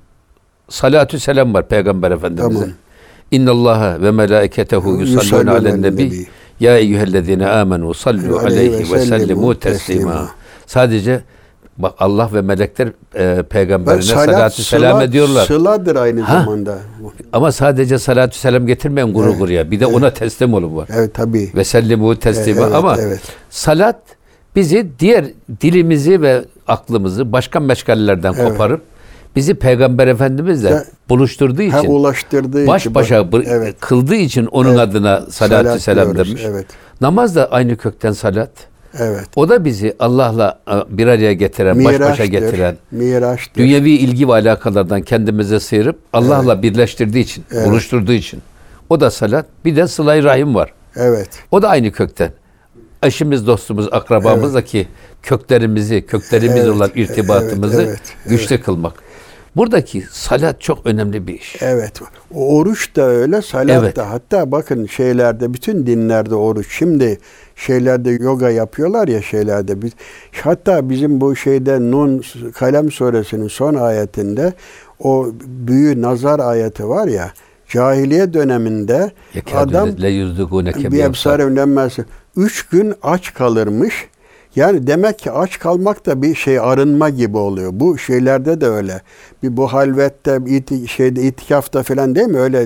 Speaker 1: Salatü selam var Peygamber Efendimiz'e.
Speaker 2: Tamam.
Speaker 1: İnnallaha ve melâiketehu yusallûne alen nebi. Ya eyyühellezîne âmenû sallu aleyhi ve sellimû teslîmâ. Sadece bak, Allah ve melekler peygamberine salatü selam ediyorlar.
Speaker 2: Sıladır aynı zamanda.
Speaker 1: Ama sadece salatü selam getirmeyen guru ya. Bir de ona teslim olun var.
Speaker 2: Evet tabii.
Speaker 1: Ve sellimu teslima. Ama salat bizi diğer dilimizi ve aklımızı başka meşgallerden koparıp bizi Peygamber Efendimizle buluşturduğu için,
Speaker 2: ulaştırdığı
Speaker 1: baş başa kıldığı için onun adına salatü selam
Speaker 2: diyoruz.
Speaker 1: demiş.
Speaker 2: Evet.
Speaker 1: Namaz da aynı kökten salat.
Speaker 2: Evet.
Speaker 1: O da bizi Allah'la bir araya getiren, baş başa getiren,
Speaker 2: miraçtır.
Speaker 1: Dünyevi ilgi ve alakalardan kendimize sıyırıp Allah'la birleştirdiği için, buluşturduğu için. O da salat. Bir de sıla-i rahim var.
Speaker 2: Evet.
Speaker 1: O da aynı kökten. Eşimiz, dostumuz, akrabamızla ki köklerimiz olan irtibatımızı güçlü kılmak. Buradaki salat çok önemli bir iş.
Speaker 2: Evet. Oruç da öyle, salat da. Hatta bakın şeylerde, bütün dinlerde oruç. Şimdi şeylerde yoga yapıyorlar ya şeylerde. Hatta bizim bu şeyde Nun Kalem suresinin son ayetinde o büyü nazar ayeti var ya. Cahiliye döneminde adam bir ebsarevlenmesi 3 gün aç kalırmış. Yani demek ki aç kalmak da bir şey, arınma gibi oluyor. Bu şeylerde de öyle. Bir bu halvette, itikafta falan değil mi? Öyle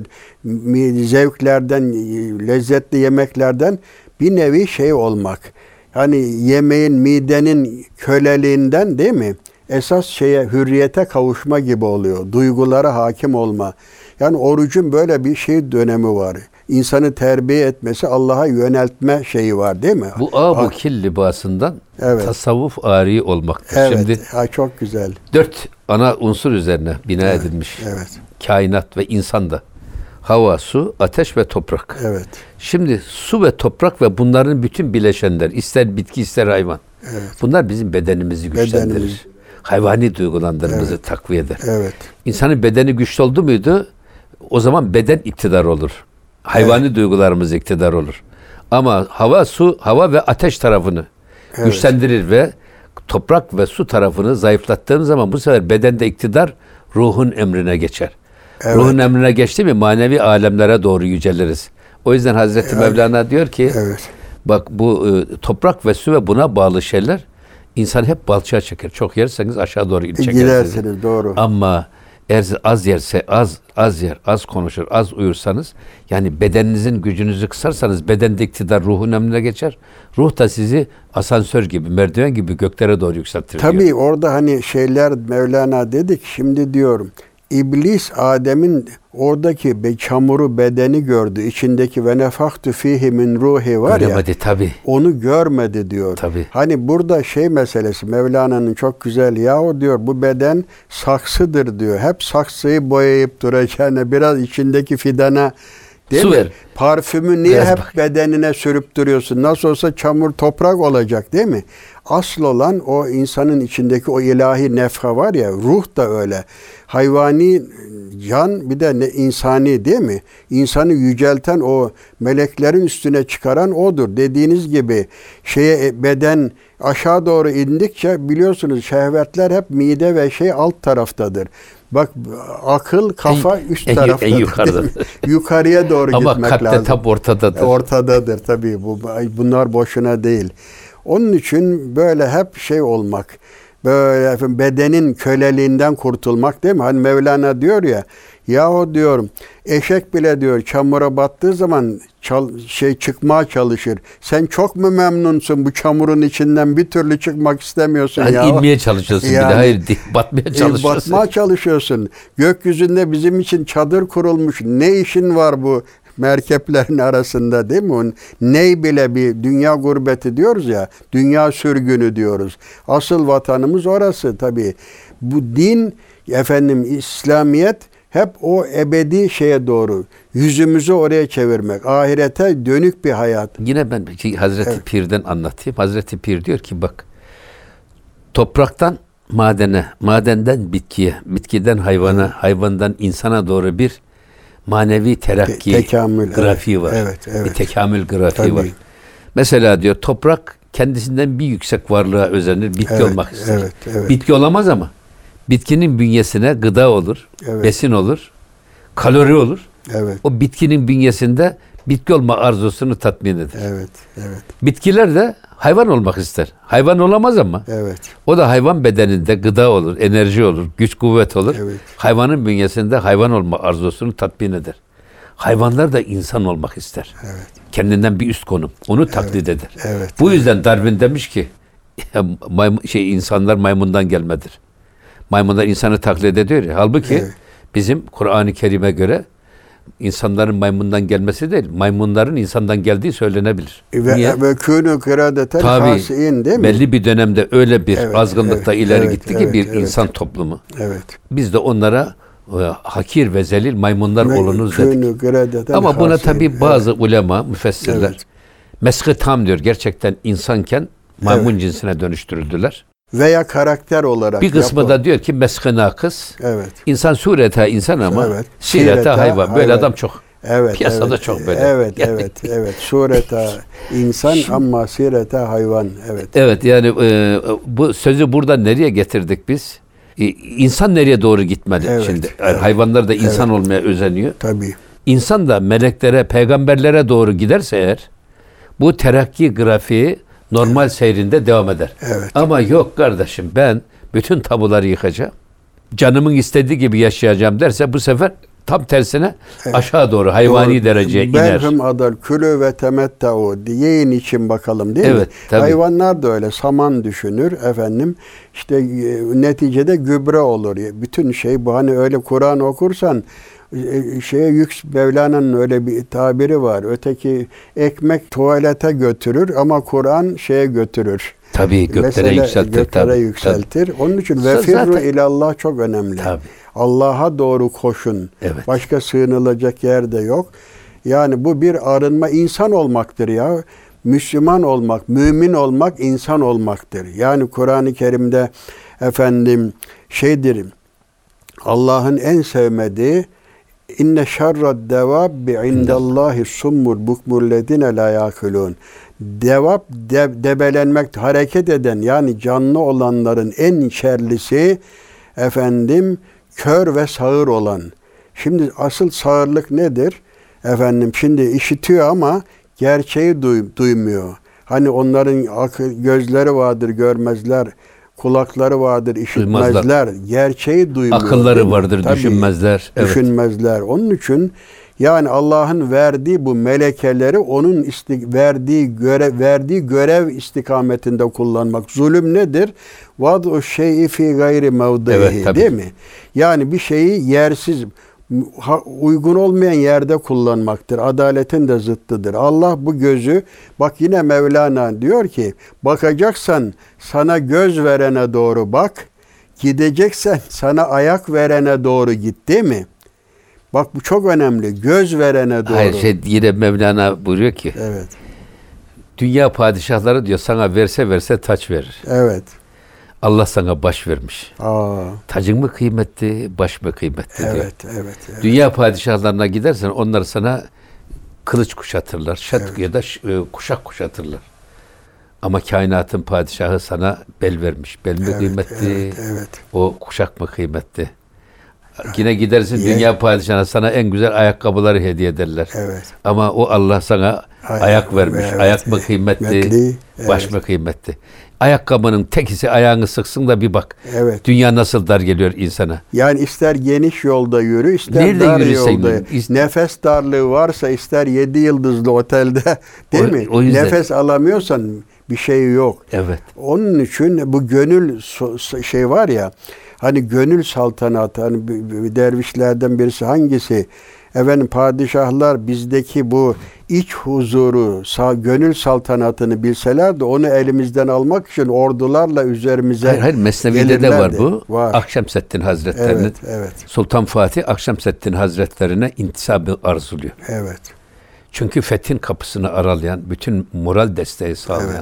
Speaker 2: zevklerden, lezzetli yemeklerden bir nevi şey olmak. Yani yemeğin, midenin köleliğinden değil mi? Esas hürriyete kavuşma gibi oluyor. Duygulara hakim olma. Yani orucun böyle bir dönemi var. İnsanı terbiye etmesi, Allah'a yöneltme şeyi var değil mi?
Speaker 1: Bu Abu-Kil libasından tasavvuf ari olmaktır.
Speaker 2: Evet.
Speaker 1: Şimdi
Speaker 2: çok güzel.
Speaker 1: 4 ana unsur üzerine bina edilmiş.
Speaker 2: Evet.
Speaker 1: Kainat ve insan da. hava, su, ateş ve toprak.
Speaker 2: Evet.
Speaker 1: Şimdi su ve toprak ve bunların bütün bileşenler, ister bitki ister hayvan.
Speaker 2: Evet.
Speaker 1: Bunlar bizim bedenimizi güçlendirir.
Speaker 2: Bedenimiz.
Speaker 1: Hayvani duygulandırımızı takviye eder.
Speaker 2: Evet.
Speaker 1: İnsanın bedeni güçlü oldu muydu? O zaman beden iktidar olur. Hayvani duygularımız iktidar olur. Ama hava ve ateş tarafını güçlendirir ve toprak ve su tarafını zayıflattığımız zaman bu sefer bedende iktidar ruhun emrine geçer.
Speaker 2: Evet.
Speaker 1: Ruhun emrine geçti mi manevi alemlere doğru yüceliriz. O yüzden Hazreti Mevlana diyor ki bak bu toprak ve su ve buna bağlı şeyler insan hep balçığa çeker. Çok yerseniz aşağı doğru çeker.
Speaker 2: Gidersiniz, doğru.
Speaker 1: Ama eğer az yerse az yer, az konuşur, az uyursanız yani bedeninizin gücünüzü kısarsanız bedende iktidar ruhun emrine geçer. Ruh da sizi asansör gibi, merdiven gibi göklere doğru yükseltir.
Speaker 2: Tabii
Speaker 1: diyor.
Speaker 2: orada hani şeyler Mevlana dedik, şimdi diyorum. İblis Adem'in oradaki çamuru bedeni gördü. İçindeki ve nefahtu fihi min ruhi var
Speaker 1: Göremedi,
Speaker 2: ya.
Speaker 1: tabii.
Speaker 2: Onu görmedi diyor.
Speaker 1: Tabii.
Speaker 2: Hani burada şey meselesi Mevlana'nın çok güzel, yahu diyor bu beden saksıdır diyor. Hep saksıyı boyayıp duracağına biraz içindeki fidana değil
Speaker 1: Su
Speaker 2: mi?
Speaker 1: ver.
Speaker 2: Parfümü niye
Speaker 1: Biraz
Speaker 2: hep
Speaker 1: bak.
Speaker 2: bedenine sürüp duruyorsun? Nasıl olsa çamur toprak olacak değil mi? Asıl olan o insanın içindeki o ilahi nefha var ya, ruh da öyle. Hayvani can bir de insani değil mi? İnsanı yücelten, o meleklerin üstüne çıkaran odur. Dediğiniz gibi beden aşağı doğru indikçe biliyorsunuz şehvetler hep mide ve alt taraftadır. Bak akıl, kafa üst tarafta.
Speaker 1: En yukarıdadır.
Speaker 2: Yukarıya doğru
Speaker 1: Ama
Speaker 2: gitmek
Speaker 1: kalpte
Speaker 2: lazım.
Speaker 1: tam ortadadır.
Speaker 2: Ortadadır tabii. Bunlar boşuna değil. Onun için böyle hep olmak, böyle bedenin köleliğinden kurtulmak değil mi? Hani Mevlana diyor ya, yahu diyorum eşek bile diyor çamura battığı zaman çıkmaya çalışır. Sen çok mu memnunsun bu çamurun içinden, bir türlü çıkmak istemiyorsun
Speaker 1: Yani
Speaker 2: ya.
Speaker 1: inmeye çalışıyorsun
Speaker 2: Yani,
Speaker 1: bir de. Hayır, batmaya çalışıyorsun.
Speaker 2: Batmaya çalışıyorsun. Gökyüzünde bizim için çadır kurulmuş. Ne işin var bu merkeplerin arasında değil mi? Ney bile bir dünya gurbeti diyoruz ya, dünya sürgünü diyoruz. Asıl vatanımız orası tabii. Bu din, İslamiyet hep o ebedi şeye doğru, yüzümüzü oraya çevirmek, ahirete dönük bir hayat.
Speaker 1: Yine ben Hazreti Pir'den anlatayım. Hazreti Pir diyor ki bak, topraktan madene, madenden bitkiye, bitkiden hayvana, hayvandan insana doğru bir manevi terakki
Speaker 2: tekamül,
Speaker 1: grafiği var.
Speaker 2: Evet.
Speaker 1: Bir tekamül grafiği
Speaker 2: Tabii.
Speaker 1: var. Mesela diyor toprak kendisinden bir yüksek varlığa özenir, bitki olmak ister.
Speaker 2: Evet.
Speaker 1: Bitki olamaz ama bitkinin bünyesine gıda olur, besin olur, kalori olur.
Speaker 2: Evet.
Speaker 1: O bitkinin bünyesinde bitki olma arzusunu tatmin eder.
Speaker 2: Evet.
Speaker 1: Bitkiler de hayvan olmak ister. Hayvan olamaz ama.
Speaker 2: Evet.
Speaker 1: O da hayvan bedeninde gıda olur, enerji olur, güç kuvvet olur.
Speaker 2: Evet.
Speaker 1: Hayvanın bünyesinde hayvan olma arzusunu tatmin eder. Hayvanlar da insan olmak ister.
Speaker 2: Evet.
Speaker 1: Kendinden bir üst konum. Onu taklit eder.
Speaker 2: Evet.
Speaker 1: Bu yüzden Darwin demiş ki insanlar maymundan gelmedir. Maymunlar insanı taklit ediyor ya. Halbuki bizim Kur'an-ı Kerim'e göre insanların maymundan gelmesi değil, maymunların insandan geldiği söylenebilir.
Speaker 2: Ve kûnû kıradeten hâsi'in değil mi?
Speaker 1: Belli bir dönemde öyle bir azgınlıkta ileri gitti ki bir insan toplumu.
Speaker 2: Evet.
Speaker 1: Biz de onlara hakir ve zelil maymunlar olunuz dedik. Ama buna tabii bazı ulema, müfessirler mesk-i tam diyor. Gerçekten insanken maymun cinsine dönüştürüldüler.
Speaker 2: Veya karakter olarak.
Speaker 1: Bir kısmı da diyor ki mesk-i nakıs.
Speaker 2: Evet.
Speaker 1: İnsan surete insan ama sirete hayvan. Böyle adam çok. Piyasada çok böyle.
Speaker 2: Evet. Surete insan ama sirete hayvan. Evet.
Speaker 1: Evet yani bu sözü buradan nereye getirdik biz? İnsan nereye doğru gitmeli şimdi? Hayvanlar da insan olmaya özeniyor.
Speaker 2: Tabii.
Speaker 1: İnsan da meleklere, peygamberlere doğru giderse eğer bu terakki grafiği normal seyrinde devam eder.
Speaker 2: Evet.
Speaker 1: Ama yok kardeşim ben bütün tabuları yıkacağım. Canımın istediği gibi yaşayacağım derse bu sefer tam tersine aşağı doğru hayvani dereceye iner.
Speaker 2: Berhum adal külü ve temettau, yiyin için bakalım değil mi?
Speaker 1: Tabii.
Speaker 2: Hayvanlar da öyle saman düşünür işte neticede gübre olur. Bütün bu hani öyle Kur'an okursan Mevlana'nın öyle bir tabiri var. Öteki ekmek tuvalete götürür ama Kur'an götürür.
Speaker 1: Tabii göklere yükseltir.
Speaker 2: Göklere yükseltir. Onun için vefirru ilallah çok önemli.
Speaker 1: Tabii.
Speaker 2: Allah'a doğru koşun.
Speaker 1: Evet.
Speaker 2: Başka sığınılacak yer de yok. Yani bu bir arınma, insan olmaktır ya. Müslüman olmak, mümin olmak, insan olmaktır. Yani Kur'an-ı Kerim'de efendim şeydir, Allah'ın en sevmediği inne şerrad devabbi indallahi summul bukmul ledine la yakulun. Devap debelenmek, hareket eden yani canlı olanların en şerlisi efendim kör ve sağır olan. Şimdi asıl sağırlık nedir? Efendim şimdi işitiyor ama gerçeği duymuyor. Hani onların gözleri vardır, görmezler. Kulakları vardır, işitmezler.
Speaker 1: Duymazlar.
Speaker 2: Gerçeği duymuyor.
Speaker 1: Akılları vardır,
Speaker 2: Tabii,
Speaker 1: düşünmezler. Evet.
Speaker 2: Düşünmezler. Onun için yani Allah'ın verdiği bu melekeleri onun verdiği görev istikametinde kullanmak. Zulüm nedir? Vad'u şey'i fi gayri mevdihi, değil mi? Yani bir şeyi yersiz, uygun olmayan yerde kullanmaktır. Adaletin de zıttıdır. Allah bu gözü, bak yine Mevlana diyor ki, bakacaksan sana göz verene doğru bak, gideceksen sana ayak verene doğru git, değil mi? Bak bu çok önemli. Göz verene doğru.
Speaker 1: Hayır, yine Mevlana buyuruyor ki,
Speaker 2: evet.
Speaker 1: Dünya padişahları diyor sana verse taç verir.
Speaker 2: Evet.
Speaker 1: Allah sana baş vermiş.
Speaker 2: Aa.
Speaker 1: Tacın mı kıymetli, baş mı kıymetli diyor.
Speaker 2: Evet.
Speaker 1: Dünya padişahlarına gidersen onlar sana kılıç kuşatırlar, ya da kuşak kuşatırlar. Ama kainatın padişahı sana bel vermiş. Bel mi kıymetli,
Speaker 2: evet.
Speaker 1: o kuşak mı kıymetli? Yine gidersin dünya padişahına sana en güzel ayakkabıları hediye ederler.
Speaker 2: Evet.
Speaker 1: Ama o Allah sana ayak vermiş.
Speaker 2: Evet.
Speaker 1: Ayak mı kıymetli, baş mı kıymetli? Ayakkabının tekisi ayağını sıksın da bir bak.
Speaker 2: Evet.
Speaker 1: Dünya nasıl dar geliyor insana.
Speaker 2: Yani ister geniş yolda yürü, ister
Speaker 1: nerede
Speaker 2: dar
Speaker 1: yürüsen
Speaker 2: yolda. Nefes darlığı varsa ister 7 yıldızlı otelde, değil mi?
Speaker 1: O yüzden.
Speaker 2: Nefes alamıyorsan bir şey yok.
Speaker 1: Evet.
Speaker 2: Onun için bu gönül şey var ya, hani gönül saltanatı, hani dervişlerden birisi hangisi? Efendim padişahlar bizdeki bu iç huzuru, gönül saltanatını bilseler de onu elimizden almak için ordularla üzerimize
Speaker 1: Hayır, Mesnevi'de de var bu.
Speaker 2: Var.
Speaker 1: Akşemseddin Hazretleri'nin.
Speaker 2: Evet.
Speaker 1: Sultan Fatih Akşemseddin Hazretlerine intisabı arzuluyor.
Speaker 2: Evet.
Speaker 1: Çünkü fethin kapısını aralayan, bütün moral desteği sağlayan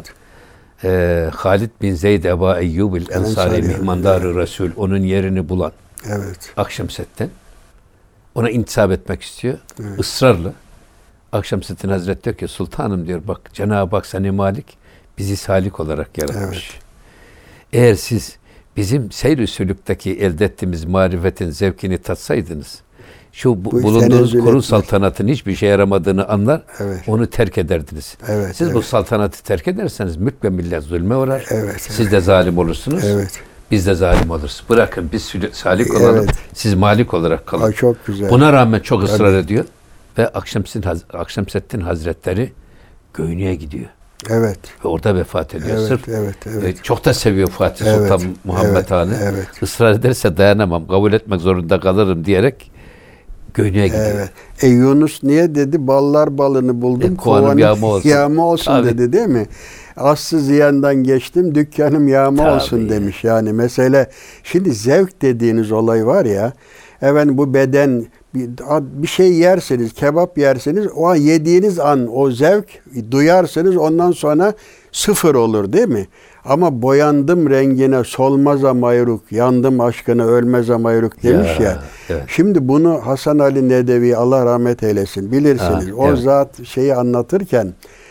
Speaker 1: Halid bin Zeyd Eba Eyyub el-Ensari mihmandarı Resul, onun yerini bulan Akşemseddin ona intisap etmek istiyor. Evet. Israrla. Akşemseddin Hazretleri diyor ki, sultanım diyor, bak Cenab-ı Hak seni malik, bizi salik olarak yaratmış. Evet. Eğer siz bizim seyr-i sülükteki elde ettiğimiz marifetin zevkini tatsaydınız, şu bulunduğunuz kurun saltanatın hiçbir şey yaramadığını anlar, onu terk ederdiniz. Siz bu saltanatı terk ederseniz mülk ve millet zulme uğrar. Siz de zalim olursunuz. Biz de zalim oluruz. Bırakın biz salik olalım. Siz malik olarak kalın.
Speaker 2: Çok güzel.
Speaker 1: Buna rağmen çok ısrar ediyor. Ve Akşemseddin Hazretleri Göynü'ye gidiyor.
Speaker 2: Evet.
Speaker 1: Ve orada vefat ediyor.
Speaker 2: Evet.
Speaker 1: Çok da seviyor Fatih Sultan Muhammed Han'ı. Israr ederse dayanamam, kabul etmek zorunda kalırım diyerek Göynü'ye gidiyor.
Speaker 2: Yunus niye dedi? Ballar balını buldum.
Speaker 1: Kovanım
Speaker 2: yağma olsun dedi, değil mi? Aslı ziyandan geçtim, dükkanım yağma olsun demiş. Yani mesele, şimdi zevk dediğiniz olay var ya, bu beden, bir şey yerseniz, kebap yerseniz, o an yediğiniz an o zevk duyarsınız, ondan sonra sıfır olur, değil mi? Ama boyandım rengine, solmaza mayruk, yandım aşkına, ölmeze mayruk demiş ya. Şimdi bunu Hasan Ali Nedevi, Allah rahmet eylesin, bilirsiniz. O zat şeyi anlatırken,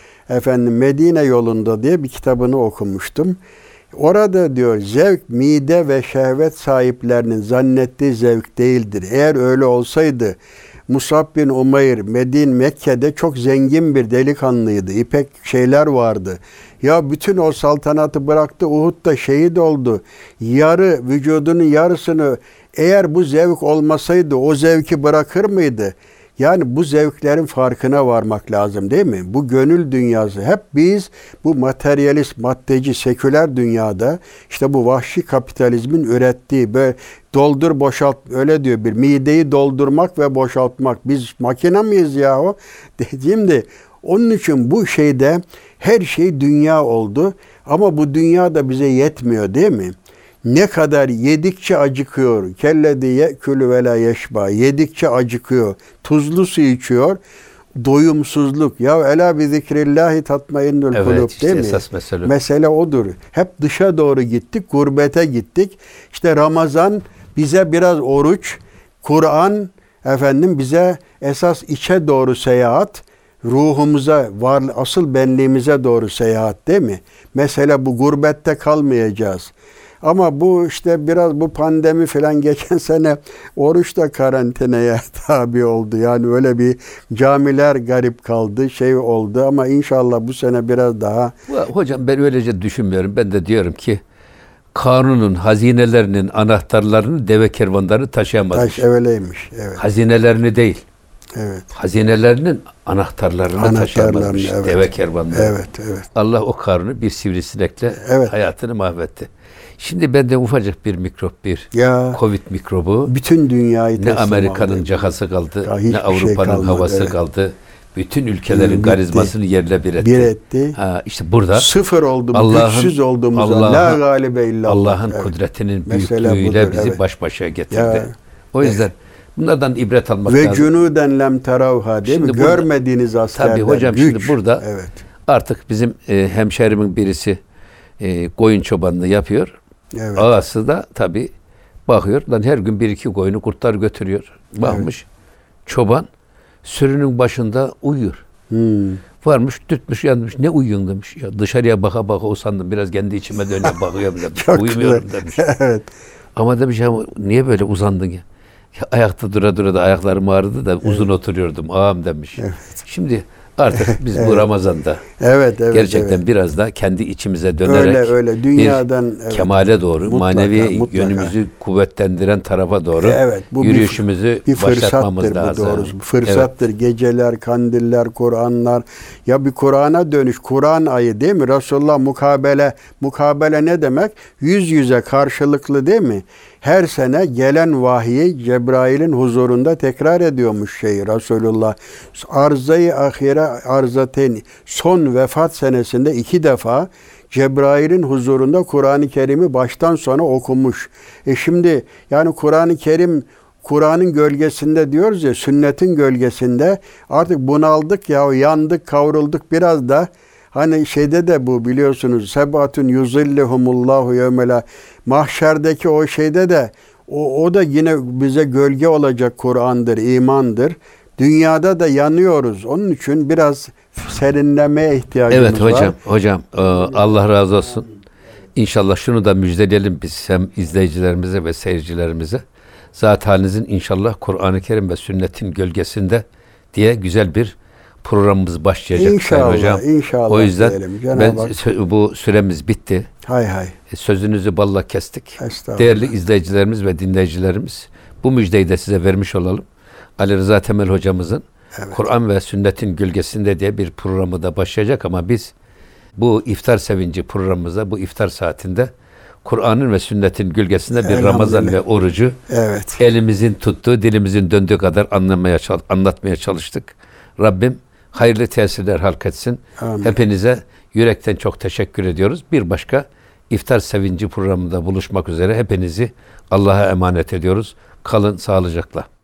Speaker 2: Medine yolunda diye bir kitabını okumuştum. Orada diyor, zevk mide ve şehvet sahiplerinin zannettiği zevk değildir. Eğer öyle olsaydı Musab bin Umayr Mekke'de çok zengin bir delikanlıydı. İpek şeyler vardı. Ya bütün o saltanatı bıraktı, Uhud'da şehit oldu. Vücudunun yarısını, eğer bu zevk olmasaydı o zevki bırakır mıydı? Yani bu zevklerin farkına varmak lazım, değil mi? Bu gönül dünyası. Hep biz bu materyalist, maddeci, seküler dünyada işte bu vahşi kapitalizmin ürettiği böyle doldur boşalt, öyle diyor, bir mideyi doldurmak ve boşaltmak. Biz makine miyiz yahu? Dediğimde onun için bu şeyde her şey dünya oldu. Ama bu dünya da bize yetmiyor, değil mi? Ne kadar yedikçe acıkıyor. Kellezi ye'külü ve la yeşba. Yedikçe acıkıyor. Tuzlu su içiyor. Doyumsuzluk. Ya ela bi zikrillahi tatmainnul kulub,
Speaker 1: Evet, işte
Speaker 2: değil mi?
Speaker 1: esas mesele.
Speaker 2: Mesele odur. Hep dışa doğru gittik, gurbete gittik. İşte Ramazan bize biraz oruç, Kur'an bize esas içe doğru seyahat, ruhumuza, asıl benliğimize doğru seyahat, değil mi? Mesele bu, gurbette kalmayacağız. Ama bu işte biraz bu pandemi falan geçen sene oruç da karantinaya tabi oldu. Yani öyle bir camiler garip kaldı, şey oldu ama inşallah bu sene biraz daha.
Speaker 1: Hocam ben öylece düşünmüyorum. Ben de diyorum ki Karun'un hazinelerinin anahtarlarını deve kervanları taşıyamazmış.
Speaker 2: Öyleymiş. Evet.
Speaker 1: Hazinelerini değil.
Speaker 2: Evet.
Speaker 1: Hazinelerinin anahtarlarını taşıyamazmış
Speaker 2: evet.
Speaker 1: deve kervanları.
Speaker 2: Evet.
Speaker 1: Allah o Karun'u bir sivrisinekle hayatını mahvetti. Şimdi bende ufacık bir mikrop, Covid mikrobu.
Speaker 2: Bütün dünyayı
Speaker 1: ne Amerika'nın cakası kaldı, ne Avrupa'nın havası kaldı. Bütün ülkelerin karizmasını yerle bir etti. İşte burada
Speaker 2: sıfır oldu, güçsüz olduğumuzda la galibe illallah.
Speaker 1: Allah'ın kudretinin büyüklüğüyle bizi baş başa getirdi. O yüzden bunlardan ibret almak lazım.
Speaker 2: Ve cunuden lem teravha, değil mi? Görmediğiniz askerler.
Speaker 1: Tabii hocam,
Speaker 2: güç.
Speaker 1: Şimdi burada artık bizim hemşerimin birisi koyun çobanlığı yapıyor.
Speaker 2: Evet.
Speaker 1: Ağası da tabii bakıyor. Her gün 1-2 koyunu kurtlar götürüyor. Bakmış. Çoban sürünün başında uyuyor. Varmış, dürtmüş, yanmış. Ne uyuyorsun demiş. Ya dışarıya baka baka usandım. Biraz kendi içime dönüp bakıyorum demiş. Uyumuyorum demiş.
Speaker 2: Evet.
Speaker 1: Ama demiş ya niye böyle uzandın ya? Ayakta dura da ayaklarım ağrıdı da uzun oturuyordum ağam demiş.
Speaker 2: Evet.
Speaker 1: Şimdi artık biz bu Ramazan'da gerçekten biraz da kendi içimize dönerek
Speaker 2: öyle dünyadan
Speaker 1: bir kemale doğru, manevi yönümüzü kuvvetlendiren tarafa doğru yürüyüşümüzü başlatmamız lazım.
Speaker 2: Bu fırsattır. Geceler, kandiller, Kur'anlar. Ya bir Kur'an'a dönüş, Kur'an ayı, değil mi? Resulullah mukabele ne demek? Yüz yüze karşılıklı, değil mi? Her sene gelen vahiyi Cebrail'in huzurunda tekrar ediyormuş Resulullah. Arz-ı ahire arzaten, son vefat senesinde 2 defa Cebrail'in huzurunda Kur'an-ı Kerim'i baştan sona okumuş. Şimdi yani Kur'an-ı Kerim, Kur'an'ın gölgesinde diyoruz ya, sünnetin gölgesinde artık bunaldık ya, yandık, kavrulduk biraz da. Hani de bu biliyorsunuz, sebatun yuzillihumullahu yevmela, mahşerdeki o de o da yine bize gölge olacak Kur'an'dır, imandır. Dünyada da yanıyoruz. Onun için biraz serinlemeye ihtiyacımız var.
Speaker 1: Evet hocam Allah razı olsun. İnşallah şunu da müjdeleyelim biz hem izleyicilerimize ve seyircilerimize. Zat halinizin inşallah Kur'an-ı Kerim ve sünnetin gölgesinde diye güzel bir programımız başlayacak.
Speaker 2: İnşallah.
Speaker 1: O yüzden bu süremiz bitti.
Speaker 2: Hay.
Speaker 1: Sözünüzü balla kestik. Değerli izleyicilerimiz ve dinleyicilerimiz, bu müjdeyi de size vermiş olalım. Ali Rıza Temel hocamızın Kur'an ve Sünnetin Gölgesinde diye bir programı da başlayacak ama biz bu iftar sevinci programımızda, bu iftar saatinde Kur'an'ın ve sünnetin gölgesinde bir Ramazan ve orucu elimizin tuttuğu, dilimizin döndüğü kadar anlatmaya çalıştık. Rabbim hayırlı tesirler halk etsin.
Speaker 2: Amin.
Speaker 1: Hepinize yürekten çok teşekkür ediyoruz. Bir başka iftar sevinci programında buluşmak üzere hepinizi Allah'a emanet ediyoruz. Kalın sağlıcakla.